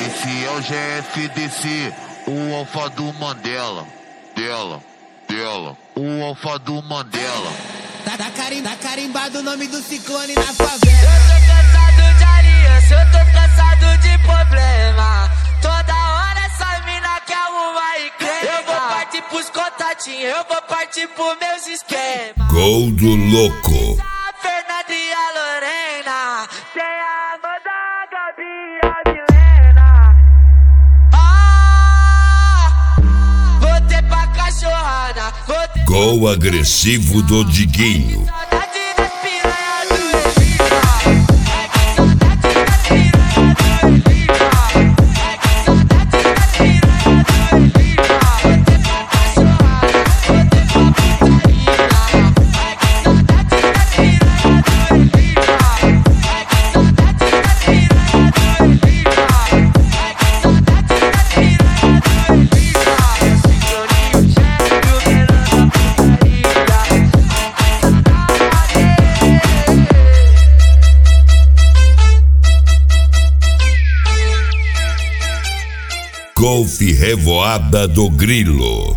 Esse é o GFDC, o alfa do Mandela. Dela. O alfa do Mandela. Tá carimbado o nome do ciclone na Eu favela. tô cansado de aliança, eu tô cansado de problema. Toda hora essa mina quer arrumar encrenca. Eu vou partir pros contatinhos, eu vou partir pros meus esquemas. Gol do louco. A Fernanda e a Lorena, tem a Amanda, a Gabi e a Milena. Vou ter pra cachorrada, vou ter Gol agressivo do Diguinho. saudade das piranha do Elima. É que saudade das piranha do Elima. É que saudade das piranha do Elima. Vou ter pra cachorrada, vou ter pra putaria. É que saudade das piranha do Elima. É que saudade das piranha do Elima. É que saudade das piranha do Elima. Sincroninho, chefe, o menor da putaria. Golf Revoada do Grilo.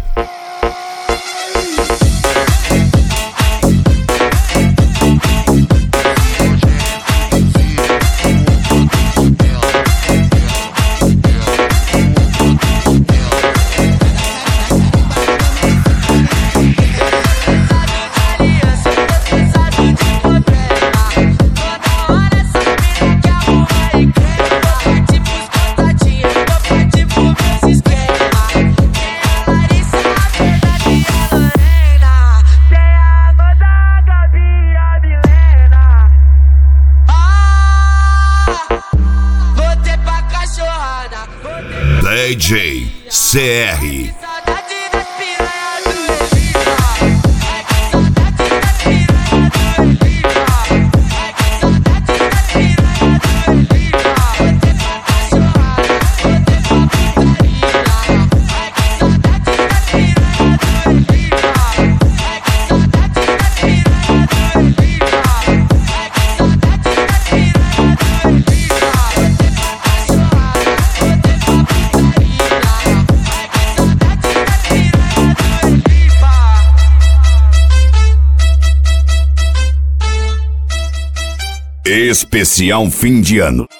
DJ CR. Saudade das piranha do Elima. É que saudade das piranha do Elima. É que saudade das piranha do Elima. Vou ter pra cachorrada, vou ter pra putaria. É que saudade das piranha do Elima. É que saudade das piranha do Elima. É que saudade das piranha do Elima. Vou ter pra cachorrada, vou ter pra putaria. Especial fim de ano.